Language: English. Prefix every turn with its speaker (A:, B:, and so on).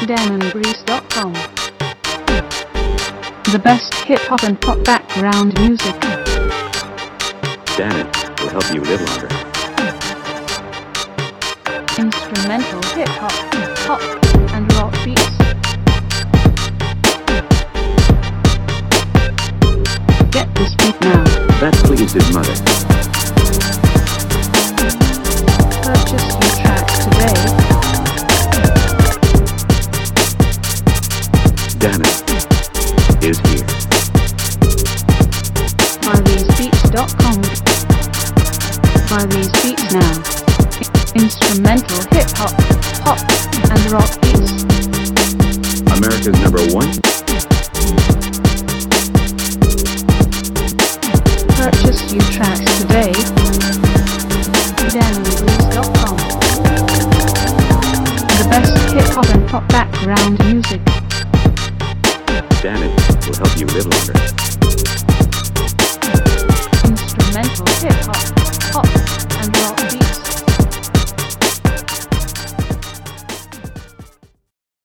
A: DanandBreeze.com. The best hip-hop and pop background music.
B: Dan will help you live longer.
A: Instrumental hip-hop, pop, and rock beats. Get this beat now.
B: That pleased his mother.
A: Purchase your track today.
B: Dan is here.
A: BuyTheseBeats.com. Buy these beats now. Instrumental hip-hop, pop, and rock beats.
B: America's #1.
A: Purchase your tracks today. DanandBreeze.com. The best hip-hop and pop background music.
B: Dan will help you live longer.